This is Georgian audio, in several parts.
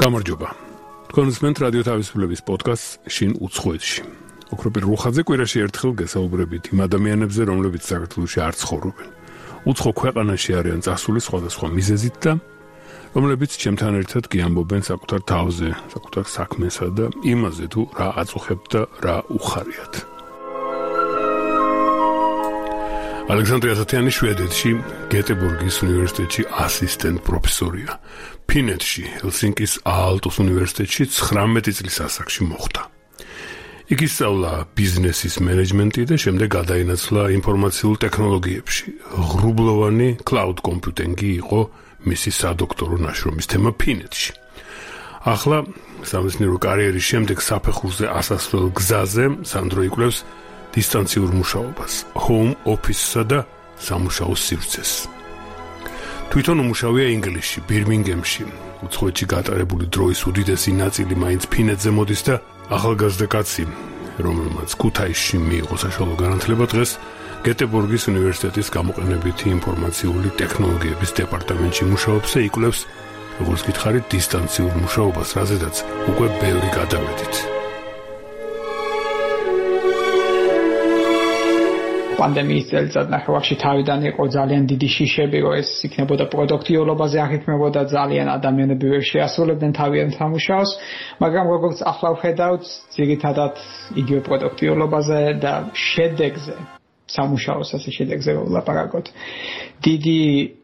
გამარჯობა. თქვენ უსმენთ რადიო თავისუფლების პოდკასტს შინ უცხოეთში. ოქროპირ რუხაძე კვირაში ერთხელ გესაუბრებით იმ ადამიანებზე, რომლებიც საქართველოში არ ცხოვრობენ. უცხო ქვეყანაში არიან წასული სხვადასხვა მიზეზით და რომლებიც ჩემთან ერთად გიამბობენ საკუთარ თავზე, საკუთარ საქმესა და იმაზე თუ რა აწუხებთ და რა უხარიათ. ალექსანდრე ასათიანი შვედეთში, გეტებორგის უნივერსიტეტში ასისტენტ პროფესორია. ფინეთში, ჰელსინკის აალტოს უნივერსიტეტში 19 წლის ასაკში მოხვდა. იქ ისწავლა ბიზნესის მენეჯმენტი და შემდეგ გადაინაცვლა ინფორმაციულ ტექნოლოგიებში. ღრუბლოვანი cloud computing-ი იყო მისი სადოქტორო ნაშრომის თემა ფინეთში. ახლა სამეცნიერო კარიერის შემდეგ საფეხურზე ასასვლელ გზაზე სანდრო იკვლევს დისტანციურ მუშაობას, home office-სა და სამუშაო სივრცეს. თვითონ უმუშავია ინგლისში, ბირმინგემში. უცხოეთში გატარებული დროის უდიდესი ნაწილი მაინც ფინეთზე მოდის და ახალგაზრდა კაცი, რომელმაც ქუთაისში მიიღო საშუალო განათლება, დღეს გეტებორგის უნივერსიტეტის გამოყენებითი ინფორმაციული ტექნოლოგიების დეპარტამენტში მუშაობს და იკვლევს, როგორც გითხარით, დისტანციურ მუშაობას, რაზედაც უკვე ბევრი გადავედით. პანდემიის წელიწადნახევარში თავიდან იყო ძალიან დიდი შიშები, რომ ეს იქნებოდა პროდუქტიულობაზე აღიქმებოდა, ძალიან ადამიანები ვერ შეასრულებდნენ თავიანთ სამუშაოს, მაგრამ როგორც ახლა ვხედავთ, ძირითადად იგივე პროდუქტიულობაზე და შედეგზე, სამუშაოს ასე შედეგზე ვლაპარაკოთ. დიდი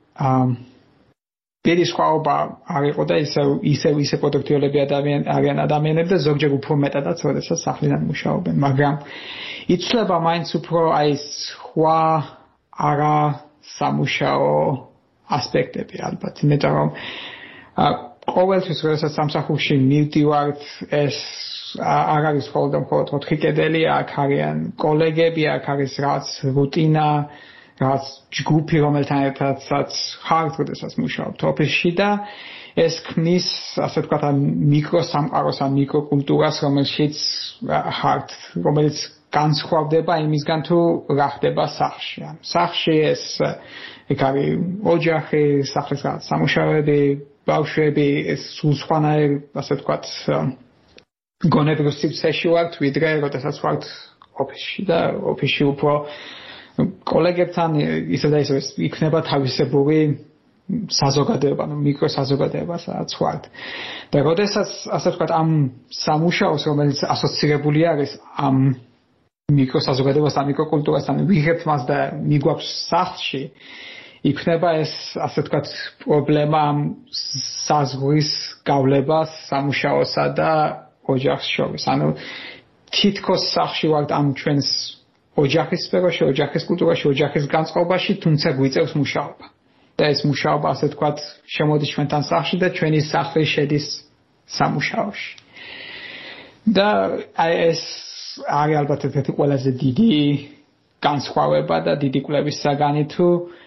სხვაობა არ იყო და ისე პროდუქტიულები არიან ადამიანები და ზოგჯერ უფრო მეტადაც, როდესაც სახლიდან მუშაობენ, მაგრამ იცვლება მაინც უფრო სხვა არა სამუშაო ასპექტები ალბათ, იმიტომ რომ ყოველთვის როდესაც სამსახურში მივდივართ, ეს არ არის მხოლოდ 4 კედელი, აქ არიან კოლეგები, აქ არის რაღაც რუტინა, რაღაც ჯგუფი, რომელთან ერთადაც ხართ, როდესაც მუშაობთ ოფისში და ეს ქმნის, ასე ვთქვათ, მიკროსამყაროს ან მიკროკულტურას, რომელშიც ხართ, რომელიც განსხვავდება იმისგან თუ რა ხდება სახლში. სახლში ეს იქ არის ოჯახი, სახლის რაღაც სამუშაოები, ბავშვები, ეს სულ სხვანაირი, ასე ვთქვათ, გონებრივ სივრცეში ვართ, ვიდრე როდესაც ვართ ოფისში და ოფისში უფრო კოლეგებთან ისე და ისე იქნება თავისებური საზოგადოება, მიკროსაზოგადოება, სადაც ვართ. და როდესაც, ასე ვთქვათ, ამ სამუშაოს, რომელიც ასოცირებული არის ამ მიკროსაზოგადოებასთან, მიკროკულტურასთან, ვიღებთ მას და მიგვაქვს სახლში, იქნება ეს, ასე ვთქვათ, პრობლემა საზღვრის გავლებას სამუშაოსა და ოჯახს შორის. ანუ თითქოს სახლში ვართ ამ ჩვენს ოჯახის სფეროში, ოჯახის კულტურაში, ოჯახის განწყობაში, თუმცა გვიწევს მუშაობა. და ეს მუშაობა, ასე ვთქვათ, შემოდის ჩვენთან სახლში და ჩვენი სახლი შედის სამუშაოში. და ეს არის ალბათ ერთ-ერთი ყველაზე დიდი განსხვავება და დიდი კვლევის საგანი თუ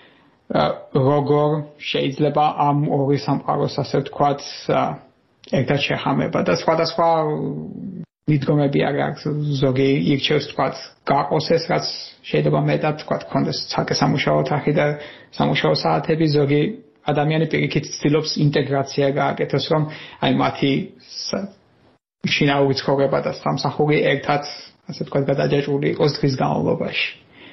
როგორ შეიძლება ამ ორი სამყაროს, ასე ვთქვათ, ერთად შეხამება და სხვადასხვა მიდგომები არის, ზოგი ირჩევს, ვთქვათ, გაყოს ეს, რაც შეიძლება მეტად, ვთქვათ, ქონდეს ცალკე სამუშაო ოთახი და სამუშაო საათები, ზოგი ადამიანი პირიქით ცდილობს ინტეგრაცია გააკეთოს, რომ აი მათი შინაური ცხოვრება და სამსახური ერთად, ასე ვთქვათ, გადაჯაჭვული იყოს დღის განმავლობაში.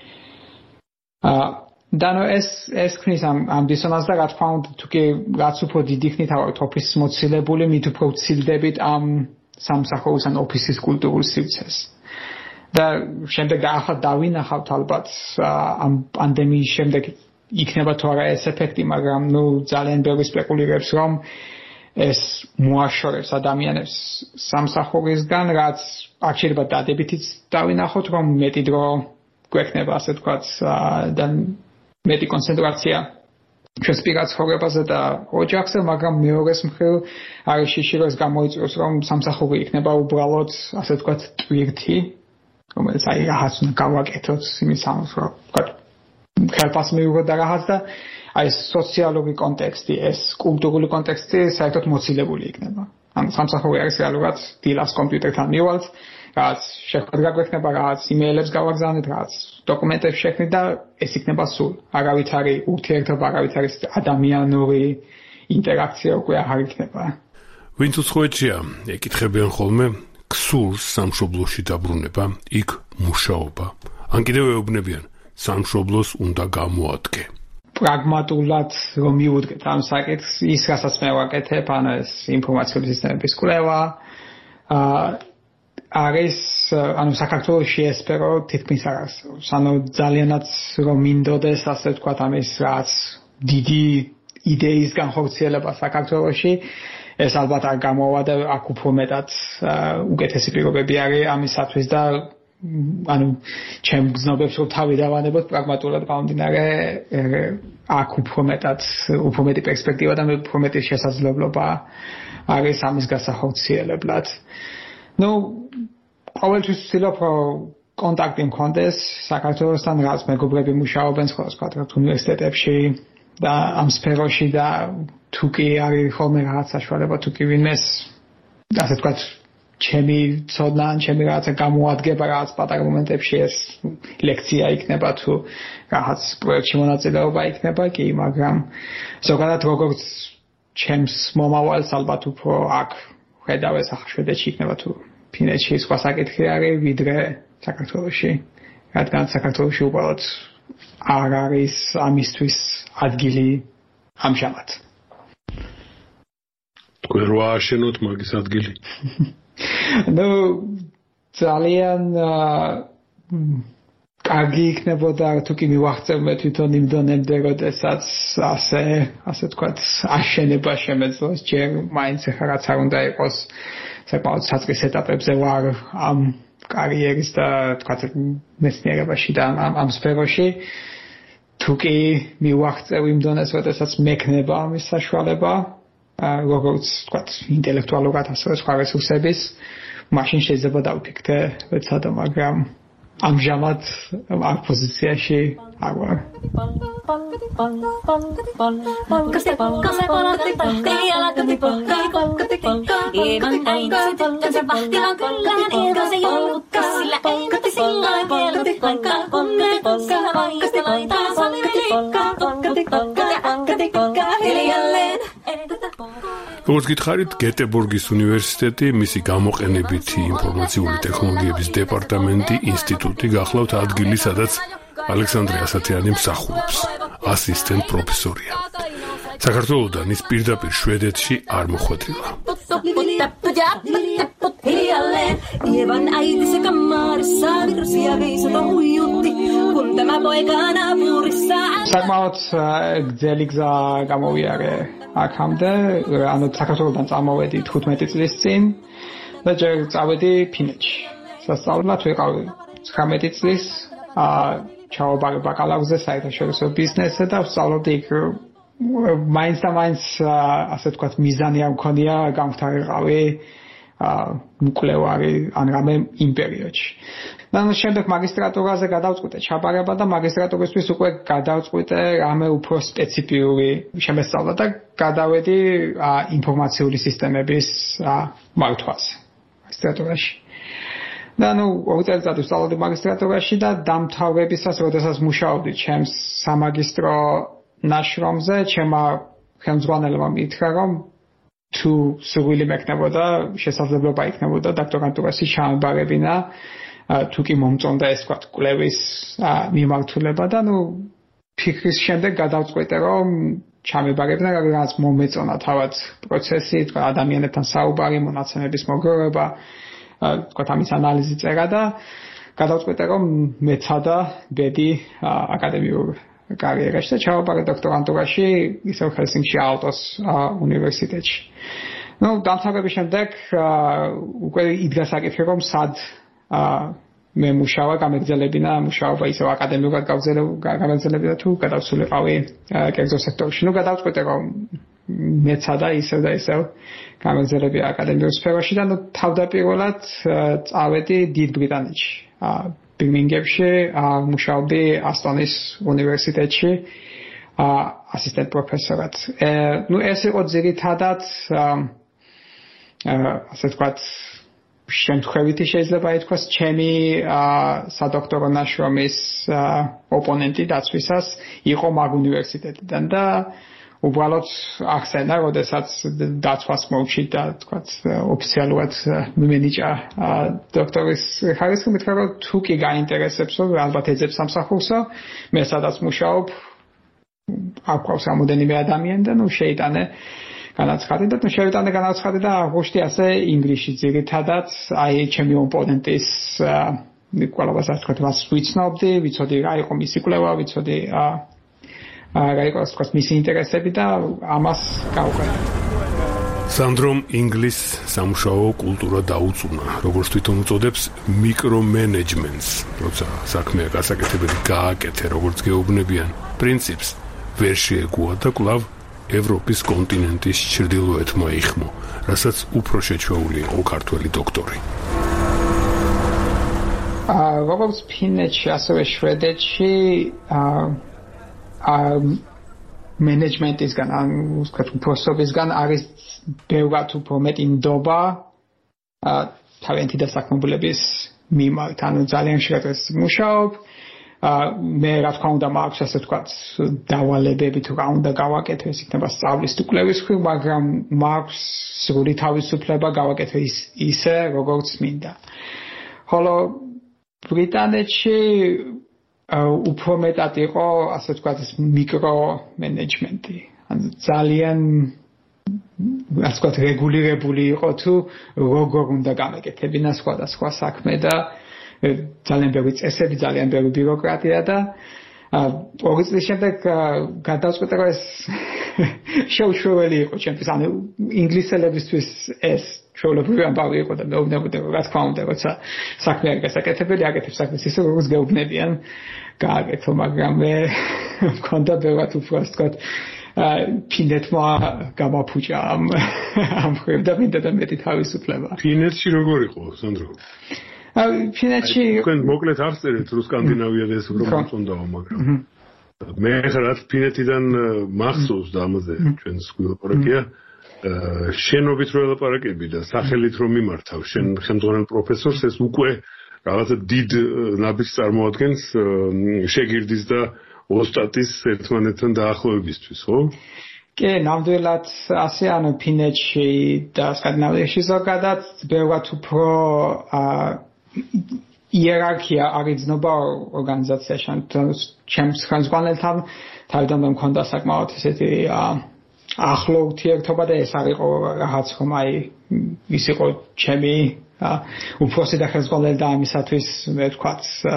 და ეს ქმნის ამ დისონანსს და რა თქმა უნდა, თუ კი რაც უფრო დიდი ხნით ავართ ოფისის მოცილებული, მით უფრო ვცილდებით ამ სამსახურის ან ოფისის კულტურულ სივრცეს. და შემდეგ ახლა დავინახავთ ალბათ ამ პანდემიის შემდეგ იქნება თუ არა ეს ეფექტი, მაგრამ ძალიან ბევრი სპეკულირებს, რომ ეს მოაშორებს ადამიანებს სამსახურისგან, რაც აქ შეიძლება დადებითიც დავინახოთ, რომ მეტი დრო გვექნება, ასე ვთქვათ, და მეტი კონცენტრაცია ჩვენს პირად ცხოვრებაზე და ოჯახზე, მაგრამ მეორეს მხრივ არის შიში, რომ გამოიწვევს, რომ სამსახური იქნება უბრალოდ, ასე ვთქვათ, ტვირთი, რომელიც აი რაღაც უნდა გავაკეთოთ, იმის ამას რომ ვთქვათ, ხელფას მივიღოთ და რაღაც და აი სოციალური კონტექსტი, ეს კულტურული კონტექსტი საერთოდ მოცილებული იქნება. ან სამსახური არის რეალურად დილას კომპიუტერთან მივალთ, რაც შეხვედრა გვექნება, რაც იმეილებს გავაგზავნით, რაც დოკუმენტებს შექმნით და ეს იქნება სულ. არავით არის ურთიერთობა, არავით არის ადამიანური ინტერაქცია უკვე აღარ იქნება. ვინც უცხოეთშია, ეკითხებიან ხოლმე ქსურს სამშობლოში დაბრუნება, იქ მუშაობა. ან კიდევ ეუბნებიან, სამშობლოს უნდა გამოადგე. პრაგმატულად რომ მიუდგეთ ამ საკითხს, ის რასაც მე ვაკეთებ, ანუ ეს ინფორმაციული სისტემების კვლევა, არის ანუ საქართველოში ესპერო თითქმის არ არსებობს. ანუ ძალიანაც რომ მინდოდეს, ასე ვთქვათ, ამის რაც დიდი იდეის განხორციელება საქართველოში, ეს ალბათ არ გამოვა და აქ უფრო მეტად უკეთესი პირობები არის ამისათვის და ანუ ჩემ გზნობებს რომ თავი დავანებოთ პრაგმატულად გამომდინარე აქ უფრო მეტი პერსპექტივა და უფრო მეტი შესაძლებლობა არის ამის გასახორციელებლად. ნუ ყოველთვის ვცდილობ რომ კონტაქტი მქონდეს საქართველოსთან, რაც მეგობრები მუშაობენ სხვა უნივერსიტეტებში და ამ სფეროში და თუ კი არის ხოლმე რაღაც საშუალება, თუ კი ვინმეს ასე ვთქვათ ჩემი ცოდნა ან ჩემი რაღაცა გამოადგება რაღაც პატარა მომენტებში ეს ლექცია იქნება თუ რაღაც პროექტში მონაწილეობა იქნება კი, მაგრამ ზოგადად როგორც ჩემს მომავალს ალბათ უფრო აქ ხედავ ეს ახლა შვედეთში იქნება თუ ფინეთში სხვა საკითხი არის ვიდრე საქართველოში, რადგან საქართველოში უბრალოდ არ არის ამისთვის ადგილი ამჟამად. თქვენ რო ააშენოთ მაგის ადგილი? ნუ ძალიან კარგი იქნებოდა თუ კი მივახცევ მე თვითონ იმდონემდე როდესაც ასე ვთქვათ აშენება შემეძლოს ჯერ მაინც ახლა რაც არ უნდა იყოს საკმაოდ საწყის ეტაპებზე ვარ ამ კარიერის და ვთქვათ მეცნიერებაში და ამ სფეროში თუ კი მივახცევ იმ დონეს როდესაც მექნება ამის საშუალება როგორც ვთქვათ ინტელექტუალურად ასევე სხვა რესურსების მაშინ შეიძლება დავფიქრდე ეცადა მაგრამ ამჟამად ამ პოზიციაში არ ვარ. როგორც გითხარით, გეტებორგის უნივერსიტეტი, მისი გამოყენებითი ინფორმაციული ტექნოლოგიების დეპარტამენტი, ინსტიტუტი გახლავთ ადგილი, სადაც ალექსანდრე ასათიანი მსახურობს, ასისტენტ პროფესორია. საქართველოდან ის პირდაპირ შვედეთში არ მოხვედრილა. საკმაოდ გრძელი გზა გამოვიარე აქამდე, ანუ საქართველოდან წამოვედი 15 წლის წინ და ჯერ წავედი ფინეთში. სასწავლებლად ვიყავი 19 წლის, ჩავაბარე ბაკალავრზე საერთაშორისო ბიზნესზე და ვსწავლობდი იქ მაინც და მაინც ასე ვთქვათ მიზანი არ მქონია გამხდარიყავი მკვლევარი ან რამე იმ პერიოდში. და შემდეგ მაგისტრატურაზე გადავწყვიტე ჩაბარება და მაგისტრატურისთვის უკვე გადავწყვიტე რამე უფრო სპეციფიური შემოსწავლა და გადავედი ინფორმაციული სისტემების მართვაზე მაგისტრატურაში. და ნუ 2 წელიწად ვსწავლობდი მაგისტრატურაში და დამთავრებისას, როდესაც მუშაობდი ჩემს სამაგისტრო ნაშრომზე, ჩემმა ხელმძღვანელმა მითხრა, რომ თუ სურვილი მექნებოდა, შესაძლებლობა იქნებოდა დოქტორანტურაში ჩამებარებინა, თუ კი მომწონდა ეს ვთქვათ კვლევის მიმართულება და ნუ ფიქრის შემდეგ გადავწყვიტე, რომ ჩამებარებინა, რაც მომეწონა თავად პროცესი, თქვა ადამიანებთან საუბარი, მონაცემების მოგროვება, თქვა ამის ანალიზი წერა და გადავწყვიტე, რომ მეცადა ბედი აკადემიურ კარიერაში და ჩავაბარე დოქტორანტურაში ისევ ჰელსინკში აალტოს უნივერსიტეტში. ნუ დამთავრების შემდეგ უკვე იდგა საკითხი, რომ სად მე მუშაობა გამეგზელებინა, მუშაობა ისევ აკადემიურად გამეგზელებინა თუ გადავსულიყავი კერძო სექტორში. ნუ გადავწყვიტე, რომ მეცადა ისევ და ისევ გამეგზელებია აკადემიურ სფეროში და ნუ თავდაპირველად წავედი დიდ ბრიტანეთში. ბირმინგემში მუშაობდი ასტონის უნივერსიტეტში ასისტენტ პროფესორად. ნუ ეს იყო ძირითადად ასე ვთქვათ შემთხვევითი შეიძლება ითქვას ჩემი სადოქტორო ნაშრომის ოპონენტი დაცვისას იყო მაგ უნივერსიტეტიდან და უბრალოდ ახსენა, როდესაც დაცვას მოვჩით და თქვათ ოფიციალურად მიენიჭა დოქტორის ხარისხი, მითხრა რომ თუ კი გაინტერესებს, ალბათ ეძებს სამსახურსო, მე სადაც მუშაობ, აქვს რამოდენიმე ადამიანი და შეიტანე განაცხადი და შევიტანე განაცხადი და აგვისტი ასე ინგლისში ძირითადად აი ჩემი ოპონენტის ნიკოლას ასეთ მას ვიცნობდი, ვიცოდი რა იყო მისი კვლევა, ვიცოდი რა იყო თქვა მისი ინტერესები და ამას გავყენე. სანდრომ ინგლის სამუშაო კულტურა დაუწუნა, როგორც თვითონ უწოდებს მიკრომენეჯმენტს, როცა საქმეა გასაკეთებელი გააკეთე, როგორც გეუბნებიან პრინციპს ვერ შეეგუა და კვლავ ევროპის კონტინენტის ჩრდილოეთმა იხმო, რასაც უფრო შეჩვეული იყო ქართველი დოქტორი. როგორც ფინეთში, ასევე შვედეთში მენეჯმენტისგან, ვთქვათ, უფროსობისგან არის ბევრად უფრო მეტი ნდობა თავიანთი დასაქმებულების მიმართ. ანუ ძალიან შეერთეს მუშაობ. მე რა თქმა უნდა მაქვს ასე ვთქვათ დავალებები თუ რა უნდა გავაკეთო, ეს იქნება სწავლის თუ კვლევის მხრივ, მაგრამ მაქვს სრული თავისუფლება გავაკეთო ისე როგორც მინდა. ხოლო ბრიტანეთში უფრო მეტად იყო ასე ვთქვათ მიკრომენეჯმენტი. ანუ ძალიან ასე ვთქვათ რეგულირებული იყო თუ როგორ უნდა გამეკეთებინა სხვადასხვა საქმე და ძალიან ბევრი წესები, ძალიან ბევრი ბიუროკრატია და 2 წლის შემდეგ გადავწყვიტე რომ ეს შეუშვებელი იყო ჩემთვის, ანუ ინგლისელებისთვის ეს ჩვეულებრივი ამბავი იყო და მეუბნებოდი რომ რა თქმა უნდა, როცა საქმე არის გასაკეთებელი, აკეთებ საქმეს ისე როგორც გეუბნებიან გააკეთო, მაგრამ მე მქონდა ბევრად უფრო ასე ვთქვათ ფინეთმა გამაფუჭა ამ მხრივ და მინდა და მეტი თავისუფლება. ფინეთში როგორ იყო, სანდრო? ფინეთში თქვენ მოკლედ აღწერეთ რომ სკანდინავია და ეს უფრო მოწონდაო, მაგრამ მე ხარად ფინეთიდან მახსოვს და ამაზე ჩვენს გულაპარაკია შენობით რო ელაპარაკები და სახელით რომ მიმართავ შენ ხელმძღვანელ პროფესორს, ეს უკვე რაღაცა დიდ ნაბიჯს წარმოადგენს შეგირდის და ოსტატის ერთმანეთთან დაახლოებისთვის, ხო? კი, ნამდვილად ასე, ანუ ფინეთში და სკანდინავიაში ზოგადად ბევრად უფრო იერარქია არის ცნობა ორგანიზაციაში. ჩემს ხელმძღვანელთან თავიდან მქონდა საკმაოდ ესეთი ახლო ურთიერთობა და ეს არის რაღაც რომ აი ის იყო ჩემი უფროსი და ხელმძღვანელი და ამისათვის მე ვთქვათ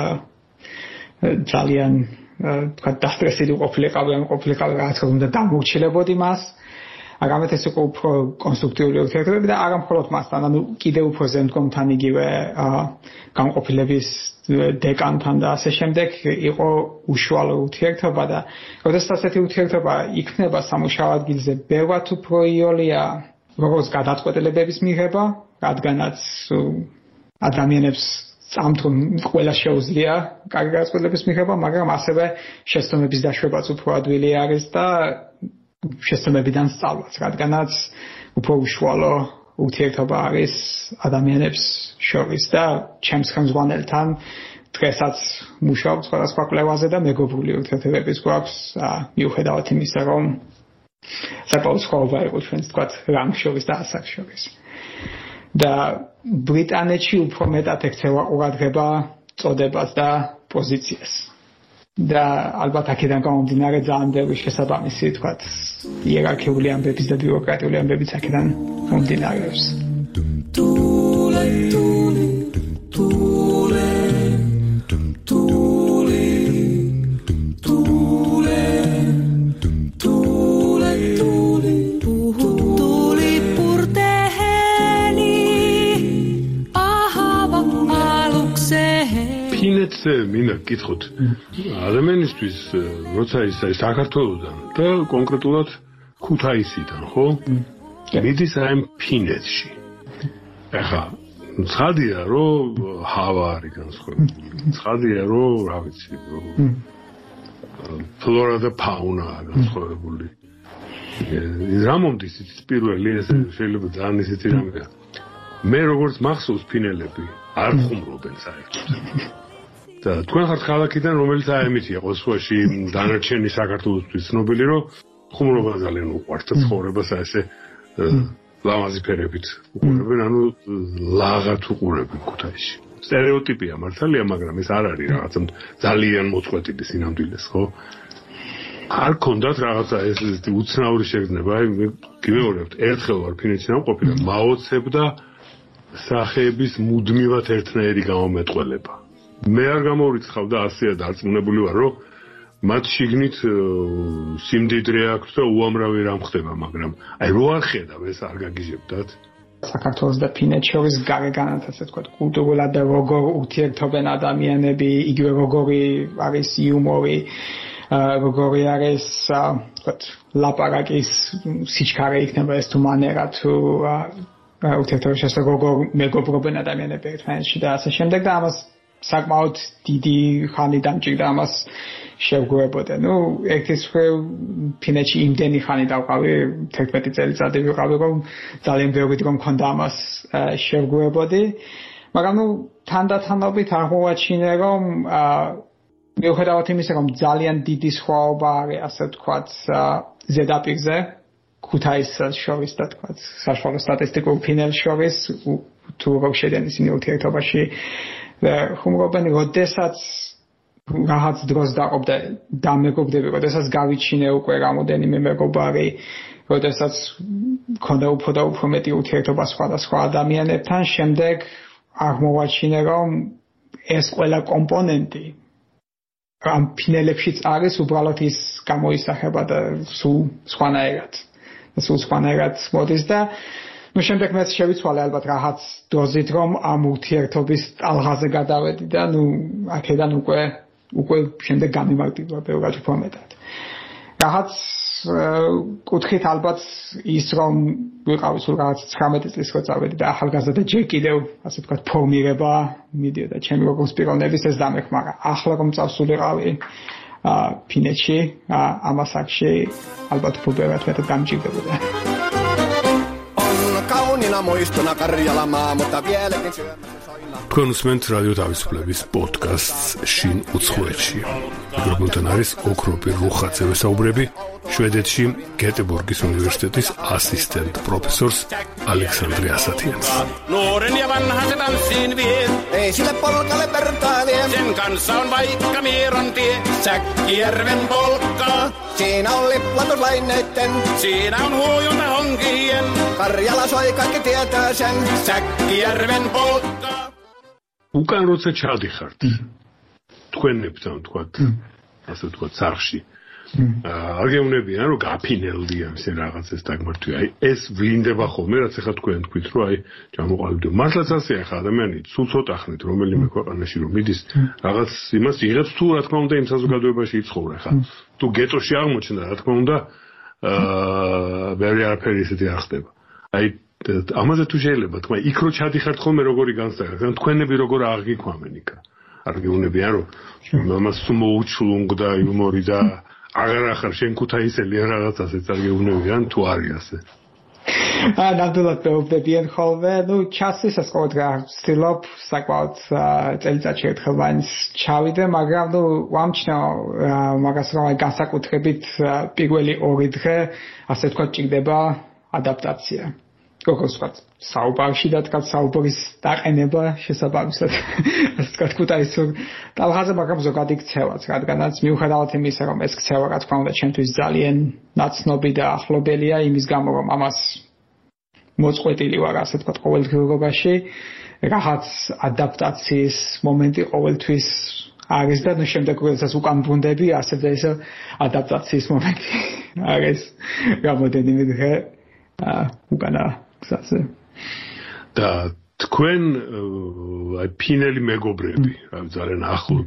ძალიან ვთქვათ დასტრესილი ყოფილიყავი რაღაც უნდა დამორჩილებოდი მას. აგამეთ ეს იყო უფრო კონსტრუქტიული ურთიერთობები და არა მხოლოდ მასთან, ანუ კიდევ უფრო ზემდგომთან იგივე განყოფილების დეკანთან და ასე შემდეგ იყო უშუალო ურთიერთობა და როდესაც ასეთი ურთიერთობა იქნება სამუშაო ადგილზე, ბევრად უფრო იოლია როგორც გადაწყვეტილებების მიღება, რადგანაც ადამიანებს წამთ რომ ყველა შეუძლია კარგი გადაწყვეტილების მიღება, მაგრამ ასევე შეცდომების დაშვებაც უფრო ადვილი არის და შეცდომებიდან სწავლაც, რადგანაც უფრო უშუალო ურთიერთობა არის ადამიანებს შორის და ჩემს ხელმძღვანელთან დღესაც მუშაობ სხვადასხვა კვლევაზე და მეგობრული ურთიერთობების გვაქვს, მიუხედავად იმისა, რომ საკმაოდ სხვაობა იყო ჩვენს თქვათ რანგ შორის და ასაკ შორის. და ბრიტანეთში უფრო მეტად ექცევა ყურადღება წოდებას და პოზიციას. და ალბათ აქედან გამომდინარე ძალიან ბევრი შესაბამისი თქვათ იერარქიული ამბების და ბიუროკრატიული ამბებიც აქედან მომდინარეობს. მინდა გკითხოთ ადამიანისთვის როცა ის საქართველოსდან და კონკრეტულად ქუთაისიდან, ხო? მიდის აი ფინეთში. ახლა ცხადია რომ ჰავა არის განსხვავებული. ცხადია რომ რა ვიცი, ფლორა და ფაუნა განსხვავებული. რა მომდის ის პირველი ეს შეიძლება ძალიან ისეთი რამეა. მე როგორც მახსოვს ფინელები არ ხუმრობენ საერთოდ. და თქვენ ხართ ქალაქიდან, რომელიც აი ამით იყო სხვაში დანარჩენი საქართველოსთვის ცნობილი, რომ ხუმრობა ძალიან უყვართ და ცხოვრებას ასე ლამაზი ფერებით უყურებენ, ანუ ლაღად უყურებენ Ქუთაისში. სტერეოტიპია მართალია, მაგრამ ეს არ არის რაღაცა ძალიან მოწყვეტილი სინამდვილეს, ხო? არ ქონდათ რაღაცა ეს უცნაური შეგრძნება, აი გიმეორებთ, ერთხელ ვარ ფინეთში ნამყოფი და მაოცებდა სახეების მუდმივად ერთნაირი გამომეტყველება. მე არ გამორიცხავდა ასეა დარწმუნებული ვარ, რომ მათ შიგნით სიმდიდრე აქვს და უამრავი რამ ხდება, მაგრამ აი რო არ ხედავ ეს არ გაგიჟებდათ. საქართველოს და ფინეთს შორის გარეგანად ასე ვთქვათ, კულტურულად და როგორ ურთიერთობენ ადამიანები, იგივე როგორი არის იუმორი, როგორი არის ვთქვათ, ლაპარაკის სიჩქარე იქნება ეს თუ მანერა თუ ურთიერთობის შესაძლებლობა როგორ მეგობრობენ ადამიანები ერთმანეთში და ასე შემდეგ და ამას საკმაოდ დიდი ხანი დამჭირდა ამას შევგუებოდა. ნუ ერთის მხრივ ფინეთში იმდენი ხანი დავყავი, 11 წელიწადი ვიყავი, რომ ძალიან ბევრი დრო მქონდა ამას შევგუებოდი. მაგრამ ნუ თანდათანობით აღმოვაჩინე, რომ მიუხედავად იმისა, რომ ძალიან დიდი სხვაობა არის, ასე ვთქვათ, ზედაპირზე ქუთაისს შორის და თქვათ, საშუალო სტატისტიკურ ფინეთს შორის, თუ როგორ შედიან ისინი ურთიერთობაში ხუმრობენ, როდესაც რაღაც დროს დაყობდა დამეგობრდები, როდესაც გავიჩინე უკვე რამოდენიმე მეგობარი, როდესაც მქონდა უფრო და უფრო მეტი ურთიერთობა სხვადასხვა ადამიანებთან, შემდეგ აღმოვაჩინე, რომ ეს ყველა კომპონენტი ამ ფინელებშიც არის უბრალოდ ის გამოისახება და სულ სხვანაირად მოდის და ნუ შემდეგ მეც შევიცვალე ალბათ რაღაც დოზით, რომ ამ ურთიერთობის ტალღაზე გადავედი და ნუ აქედან უკვე შემდეგ გამიმარტივდა ბევრად უფრო მეტად. რაღაც კუთხით ალბათ ის რომ ვიყავი სულ რაღაც 19 წლის რო წავედი და ახალგაზრდა ჯერ კიდევ ასე ვთქვათ ფორმირება მიდიოდა ჩემი როგორც პიროვნების ეს დამეხმარა. ახლა რომ წავსულიყავი ფინეთში ამ ასაკში ალბათ უფრო ბევრად მეტად გამჭირდებოდა. Kauniina muistona Karjala maa, mutta vieläkin syömässä soina. თქვენ უსმენთ რადიო თავისუფლების პოდკასტს შინ უცხოეთში. მიკროფონთან არის ოქროპი რუხაძე, ვესაუბრები შვედეთში გეტებორგის უნივერსიტეტის ასისტენტ პროფესორს ალექსანდრე ასათიანს. Nuoren ja vanhan se tanssiin vie. Ei sille polkalle vertailee. Sen kanssa on vaikka Mieron tie, Säkkijärven polkka. Siinä on liplatuslaineitten, Siinä on huojunta honkien, Karjala soi kaikki tietää sen. Säkkijärven polkka. უკან როცა ჩადიხართ თქვენებთან თქვათ ასე ვთქვათ სახლში არ გეუბნებიან რომ გაფინელდია ისე რაღაცას დაგმართვი აი ეს ვლინდება ხოლმე რაც ახლა თქვენ თქვით რომ აი ჩამოყალიბდო მართლაც ასე ახლა ადამიანი სულ ცოტა ხნით რომელიმე ქვეყანაში რომ მიდის რაღაც იმას იღებს თუ რა თქმა უნდა იმ საზოგადოებაში იცხოვრა ხა თუ გეტოში აღმოჩნდა რა თქმა უნდა ბევრი არაფერი ისეთი არ ხდება აი ამაზე თუ შეიძლება თქვა იქ რო ჩადიხართ ხოლმე როგორი განსაკუთრებით ან თქვენები როგორ აღიქვამენ იქა არ გეუბნებიან რომ ამას მოუჩლუნგდა იუმორი და აღარ ახარ შენ ქუთაისელი ან რაღაცასეც არ გეუბნებიან თუ არის ასე ნამდვილად მეუბნებიან ხოლმე ნუ ჩასის ეს ყოველდღე ვცდილობ საკმაოდ წელიწადში ერთხელ მაინც ჩავიდე მაგრამ ნუ ვამჩნევ მაგას რომ აი განსაკუთრებით პირველი 2 დღე ასე თქვა ჭირდება ადაპტაცია როგორც ვთქვათ, საუბარში და თქვათ საუბრის დაყენება შესაბამისად, ასე თქვათ, ქუთაისურ ტალღაზე, მაგრამ ზოგადი ქცევაც, რადგანაც მიუხედავად იმისა, რომ ეს ქცევა, რა თქმა უნდა, ჩემთვის ძალიან ნაცნობი და ახლობელია, იმის გამო, რომ ამას მოწყვეტილი ვარ, ასე თქვათ, ყოველდღიურობაში, რაღაც ადაპტაციის მომენტი ყოველთვის არის და ნუ შემდეგ როდესაც უკან ბრუნდები, ასე და ისე ადაპტაციის მომენტი არის რამოდენიმე დღე უკანა გზაზე. და თქვენ აი ფინელი მეგობრები, ძალიან ახლო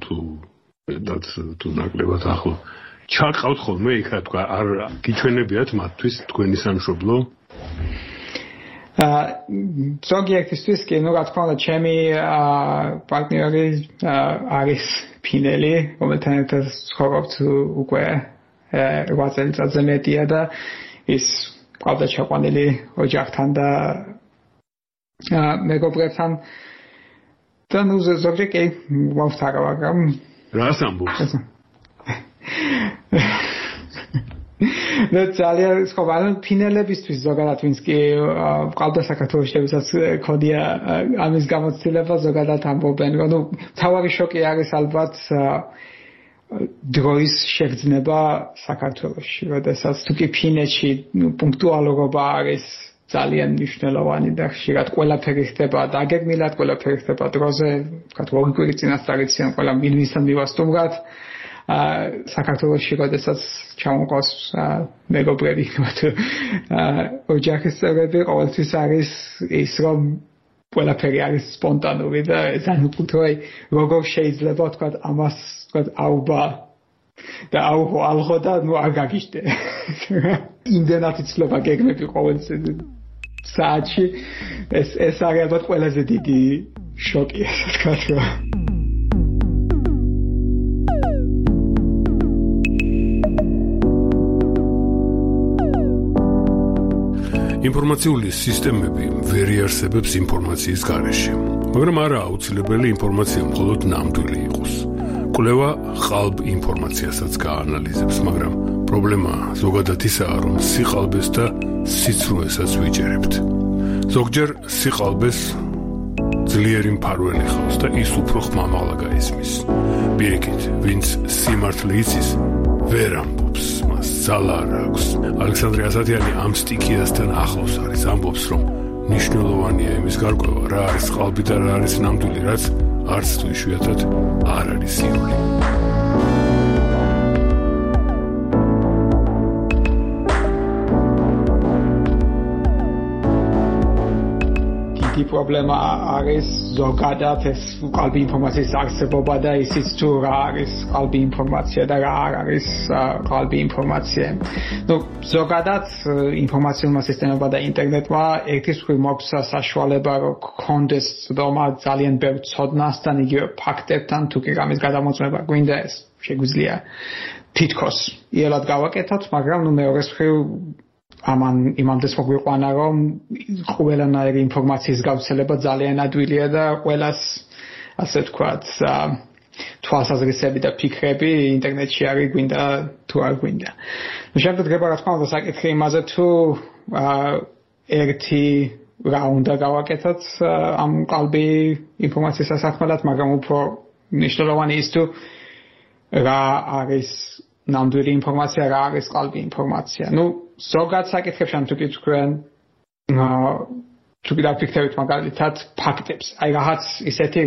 თუ ნაკლებად ახლო ჩაყავთ ხოლმე იქ რა თქვა არ გიჩვენებიათ მათთვის თქვენი სამშობლო? ზოგიერთისთვის კი, ნუ რა თქმა უნდა, ჩემი პარტნიორი არის ფინელი, რომელთან ერთად ცხოვრობთ უკვე 8 წელიწადზე მეტია და ის ყავდა ჩაყვანილი ოჯახთან და მეგობრებთან და ნუ ზოგჯერ კი მოვთარა, მაგრამ რას ამბობს? და ძალიან სხვაგვარად ფინელებისთვის ზოგადად ვინც კი ყავდა საქართველოში ვისაც ქონია ამის გამოცდილება ზოგადად ამბობენ რომ ნუ თავარი შოკი არის ალბათ დროის შეგრძნება საქართველოში როდესაც თუკი ფინეთში პუნქტუალურობა არის ძალიან მნიშვნელოვანი და ხშირად ყველაფერი ხდება დაგეგმილად ყველაფერი ხდება დროზე თქვა ორი კვირის წინასწარ იციან ყველა მინისტრთან მივასტუმრად საქართველოში როდესაც ჩამოყავს მეგობრები ოჯახის წევრები ყოველთვის არის ის რომ ყველაფერი არის სპონტანური და ძალიან უკუთროა როგორ შეიძლება თქვა ამას თქვა აუბა და აუღო და ნუ არ გაგიშდე იმდენად იცლება გეგმები ყოველ საათში ეს არის ალბათ ყველაზე დიდი შოკი ასე თქვა ინფორმაციული სისტემები ვერ იარსებებს ინფორმაციის გარეშე, მაგრამ არა აუცილებელი ინფორმაცია მხოლოდ ნამდვილი იყოს. კვლევა ყალბ ინფორმაციასაც გაანალიზებს, მაგრამ პრობლემა ზოგადად ისაა, რომ სიყალბეს და სიცრუესაც ვიჯერებთ. ზოგჯერ სიყალბეს ძლიერი მფარველი ხავს და ის უფრო ხმამაღლა გაისმის. პირიქით, ვინც სიმართლე იცის, ვერ ამბობს, მას ძალა არ აქვს. ალექსანდრე ასათიანი ამ სტიქიასთან ახლოს არის, ამბობს, რომ მნიშვნელოვანია იმის გარკვევა, რა არის ყალბი და რა არის ნამდვილი, რაც არც თუ იშვიათად არ არის სირული. პრობლემა არის ზოგადად ეს ყალბი ინფორმაციის არსებობა და ისიც თუ რა არის ყალბი ინფორმაცია და რა არ არის ყალბი ინფორმაცია. ნუ ზოგადად ინფორმაციულმა სისტემებმა და ინტერნეტმა ერთის მხრივ მოაქვს საშუალება რომ გქონდეს ცდომა ძალიან ბევრ ცოდნასთან იგივე ფაქტებთან თუ კი რამის გადამოწმება გვინდა ეს შეგვიძლია თითქოს იელად გავაკეთოთ, მაგრამ ნუ მეორეს მხრივ იმამდეც მოგვიყვანა რომ ყველანაირი ინფორმაციის გავრცელება ძალიან ადვილია და ყველას ასე ვთქვათ თვალსაზრისები და ფიქრები ინტერნეტში არის გვინდა თუ არ გვინდა. ნუ შემდგება რა თქმა უნდა საკითხი იმაზე თუ ერთი რა უნდა გავაკეთოთ ამ ყალბი ინფორმაციის სასახმელად, მაგრამ უფრო მნიშვნელოვანი ის თუ რა არის ნამდვილი ინფორმაცია, რა არის ყალბი ინფორმაცია. ნუ ზოგად საკითხებში თუ კი თქვენ თუ კი დაფიქრებით მაგალითად ფაქტებს. აი რაღაც ისეთი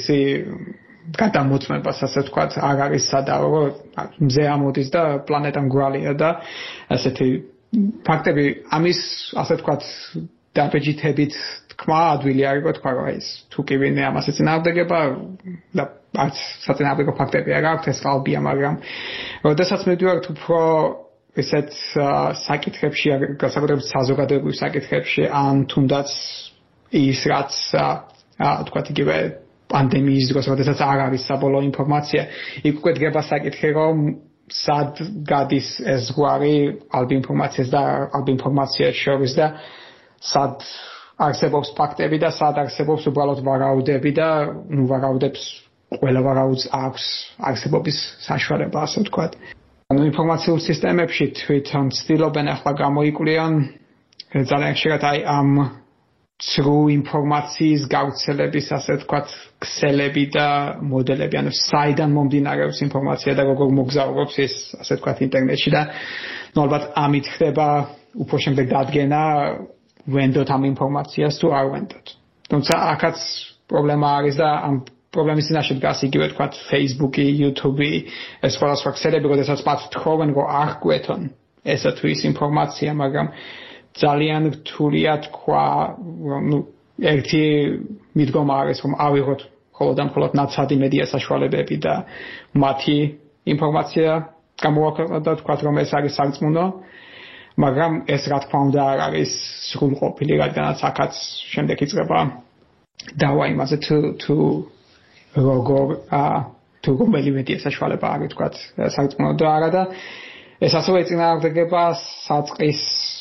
გადამოწმებას ასე ვთქვათ არ არის სადავო მზე ამოდის და პლანეტა მგვალია და ასეთი ფაქტები ამის ასე ვთქვათ დაბეჯითებით თქმა ადვილი არის თქვა რომ ეს თუ კი ვინმე ამას ეწინააღმდეგება და არც საწინააღმდეგო ფაქტები არ აქვს ეს ყალბია, მაგრამ როდესაც მივდივართ უფრო ესეთ საკითხებში, განსაკუთრებით საზოგადოებრივ საკითხებში, ან თუნდაც ის რაც თქვათ იგივე პანდემიის დროს, როდესაც არ არის საბოლოო ინფორმაცია, იქ უკვე დგება საკითხი, რომ სად გადის ეს ზღვარი ყალბი ინფორმაციას და ყალბი ინფორმაციას შორის და სად არსებობს ფაქტები და სად არსებობს უბრალოდ ვარაუდები და ნუ ვარაუდებს ყველა ვარაუდს აქვს არსებობის საშუალება, ასე ვთქვათ. ინფორმაციულ სისტემებში თვითონ ცდილობენ ახლა გამოიკვლიონ ძალიან ხშირად აი ამ ცრუ ინფორმაციის გავრცელების ასე ვთქვათ ქსელები და მოდელები, ანუ საიდან მომდინარეობს ინფორმაცია და როგორ მოგზაურობს ეს ასე ვთქვათ ინტერნეტში და ნუ ალბათ ამით ხდება უფრო შემდეგ დადგენა ვენდოთ ამ ინფორმაციას თუ არ ვენდოთ. თუმცა აქაც პრობლემა არის და ამ პრობლემის წინაშე დგას იგივე თქვათ Facebook-ი, YouTube-ი, ეს სხვადასხვა ქსელები, როდესაც მათ თხოვენ რომ არ გვეთონ ესა თუ ის ინფორმაცია, მაგრამ ძალიან რთულია თქვა, ნუ ერთი მიდგომა არის რომ ავიღოთ მხოლოდ და მხოლოდ ნაცადი მედია საშუალებები და მათი ინფორმაცია გამოვაქვეყნოთ და თქვათ რომ ეს არის სარწმუნო, მაგრამ ეს რა თქმა უნდა არ არის სრულყოფილი, რადგანაც აქაც შემდეგ იწყება დავა იმაზე თუ როგორ თუ რომელი მედია საშუალება არის თქვათ სარწმუნო და არა და ეს ასევე ეწინააღმდეგება საწყის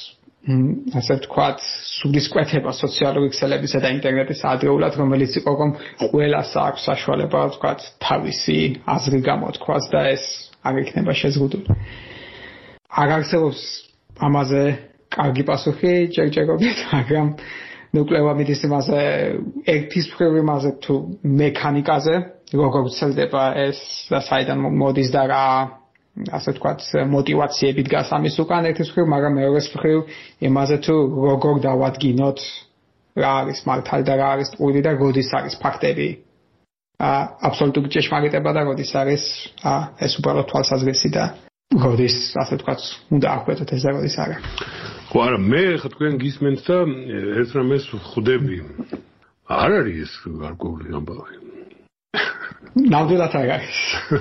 ასე ვთქვათ სულისკვეთება სოციალური ქსელებისა და ინტერნეტის ადრეულად, რომელიც იყო რომ ყველას აქვს საშუალება ვთქვათ თავისი აზრი გამოთქვას და ეს არ იქნება შეზღუდული. არ არსებობს ამაზე კარგი პასუხი ჯერჯერობით, მაგრამ ნუკლევა მიდის იმაზე ერთის მხრივ იმაზე თუ მექანიკაზე, როგორ ვრცელდება ეს და საიდან მოდის და რა ასე ვთქვათ мотиваციები დგას ამის უკან ერთის მხრივ, მაგრამ მეორეს მხრივ იმაზე თუ როგორ დავადგინოთ რა არის მართალი და რა არის ტყუილი და როდის არის ფაქტები აბსოლუტური ჭეშმარიტება და როდის არის ეს უბრალოდ თვალსაზრისი და როდის ასე ვთქვათ უნდა აღვეთოთ ეს და როდის არა. ხო არა მე ხა თქვენ გისმენთ და ერთ რამეს ხვდები. არ არის ეს გარკვეული ამბავი. ნამდვილად არ არის.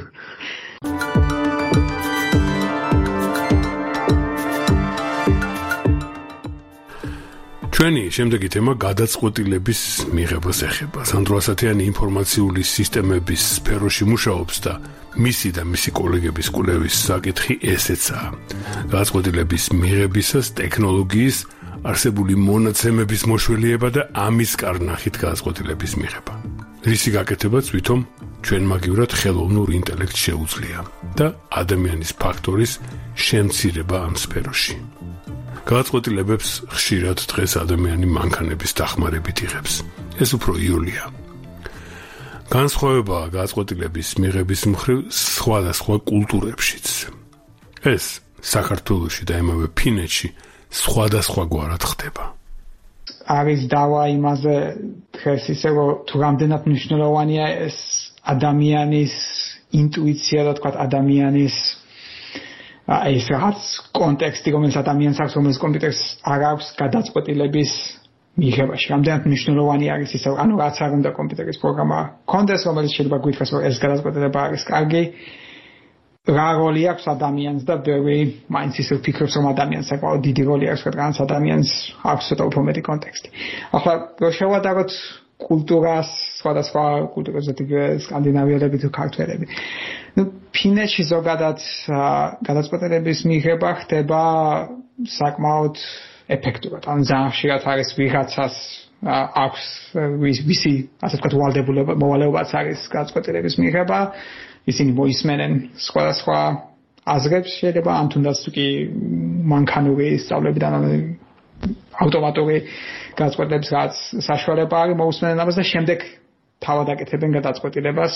ჩვენი შემდეგი თემა გადაწყვეტილების მიღებას ეხება. სანდრო ასათიანი ინფორმაციული სისტემების სფეროში მუშაობს და მისი და მისი კოლეგების კვლევის საკითხი ესეცაა. გადაწყვეტილების მიღებისას ტექნოლოგიის არსებული მონაცემების მოშველიება და ამის კარნახით გადაწყვეტილების მიღება. რისი გაკეთებაც ვითომ ჩვენ მაგივრად ხელოვნურ ინტელექტს შეუძლია და ადამიანის ფაქტორის შემცირება ამ სფეროში. გადაწყვეტილებებს ხშირად დღეს ადამიანი მანქანების დახმარებით იღებს. ეს უფრო იოლია. განსხვავებაა გადაწყვეტილების მიღების მხრივ სხვადასხვა კულტურებშიც. ეს საქართველოში და იმავე ფინეთში სხვადასხვაგვარად ხდება. არის დავა იმაზე დღეს ისე რომ თუ რამდენად მნიშვნელოვანია ეს ადამიანის ინტუიცია და თქვა ადამიანის ეს რაღაც კონტექსტი რომელიც ადამიანს აქვს რომელიც კომპიუტერს არ აქვს გადაწყვეტილების მიღებაში. რამდენად მნიშვნელოვანი არის ისე ანუ რაც არ უნდა კომპიუტერის პროგრამა კონდეს რომელიც შეიძლება გითხრას რომ ეს გადაწყვეტილება არის კარგი რა როლი აქვს ადამიანს და ბევრი მაინც ისე ფიქრობს რომ ადამიანს საკმაოდ დიდი როლი აქვს რადგანაც ადამიანს აქვს ცოტა უფრო მეტი კონტექსტი. ახლა რო შევადაროთ კულტურას, სხვადასხვა კულტურებზე სკანდინავიელები თუ ქართველები. ფინეთში ზოგადად გადაწყვეტილების მიღება ხდება საკმაოდ ეფექტურად. ანუ ძალიან ხშირად არის ვიღაცას აქვს ვისი ასე ვთქვათ მოვალეობაც არის გადაწყვეტილების მიღება. ისინი მოისმენენ სხვადასხვა აზრებს შეიძლება ამ თუნდაც კი მანქანური სწავლებიდან ავტომატური გადაწყვეტილების რაც საშუალება არის მოусმენენ ამას და შემდეგ თავად აკეთებენ გადაწყვეტილებას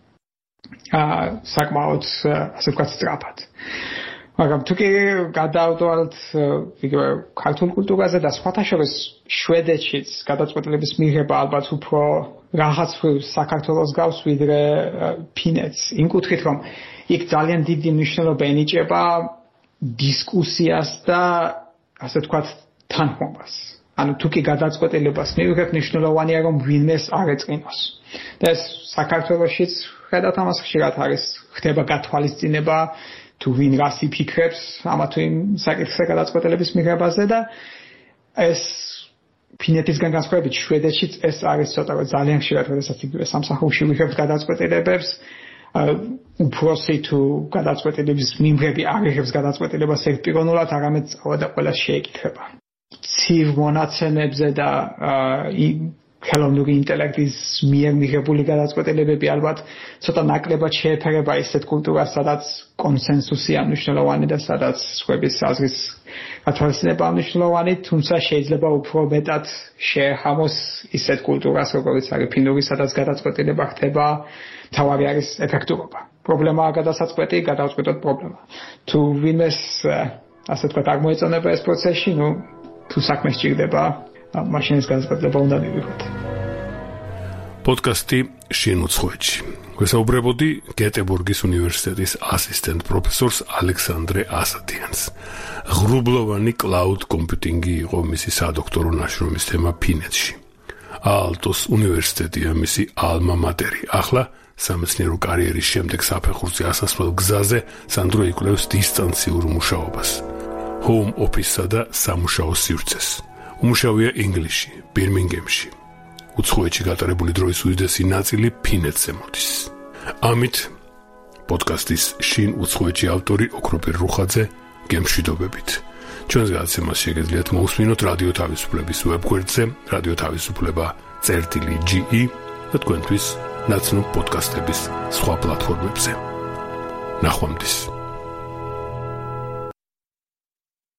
საკმაოდ ასე ვთქვათ სწრაფად. მაგრამ თუ კი გადავდვალთ იგივე ქართულ კულტურაზე და სხვათა შორის შვედეთშიც გადაწყვეტილების მიღება ალბათ უფრო რაღაც საქართველოს გავს ვიდრე ფინეთს. იმ კუთხით რომ იქ ძალიან დიდი მნიშვნელობა ენიჭება დისკუსიას და ასე ვთქვათ თანხმობას. ანუ თუ კი გადაწყვეტილებას მივიღებ მნიშვნელოვანია რომ ვინმეს არ ეწყინოს. და ეს საქართველოშიც ხედავთ ამას ხშირად არის ხდება გათვალისწინება თუ ვინ რას იფიქრებს ამა თუ იმ საკითხზე გადაწყვეტილების მიღებაზე და ეს ფინეთისგან განსხვავებით შვედეთშიც ეს არის ცოტა ძალიან ხშირად როდესაც იგივე სამსახურში ვიღებთ გადაწყვეტილებებს უფროსი თუ გადაწყვეტილების მიმღები არ იღებს გადაწყვეტილებას ერთპიროვნულად არამედ წავა და ყველა შეეკითხება. ცივ მონაცემებზე და ხელოვნური ინტელექტის მიერ მიღებული გადაწყვეტილებები ალბათ ცოტა ნაკლებად შეეფერება ისეთ კულტურას, სადაც კონსენსუსია მნიშვნელოვანი და სადაც სხვების აზრის გათვალისწინება მნიშვნელოვანი, თუმცა შეიძლება უფრო მეტად შეეხამოს ისეთ კულტურას, როგორც არის ფინური, სადაც გადაწყვეტილება ხდება, თავარი არის ეფექტურობა. პრობლემაა გადასაწყვეტი, გადავწყვეტოთ პრობლემა. თუ ვინმეს ასე ვთქვათ არ მოეწონება ეს პროცესში, თუ საქმე სჭირდება მაშინ ეს გადაწყვეტილება უნდა მივიღოთ. პოდკასტი შინ უცხოეთში. ვესაუბრებოდი გეტებორგის უნივერსიტეტის ასისტენტ პროფესორს ალექსანდრე ასათიანს. ღრუბლოვანი კლაუდ კომპიუტინგი იყო მისი სადოქტორო ნაშრომის თემა ფინეთში. აალტოს უნივერსიტეტია მისი ალმა მატერი. ახლა სამეცნიერო კარიერის შემდეგ საფეხურზე ასასვლელ გზაზე სანდრო იკვლევს დისტანციურ მუშაობას. home office-სა და სამუშაო სივრცეს. უმუშავია ინგლისში, ბირმინგემში. უცხოეთში გატარებული დროის უდიდესი ნაწილი ფინეთზე მოდის. ამით პოდკასტის შინ უცხოეთში ავტორი ოქროპირ რუხაძე გემშვიდობებით. ჩვენს გადაცემას შეგიძლიათ მოусმინოთ რადიო თავისუფლების ვებგვერდზე, რადიო თავისუფლება.ge და თქვენთვის ნაცნობ პოდკასტების სხვა პლატფორმებზე. ნახვამდის.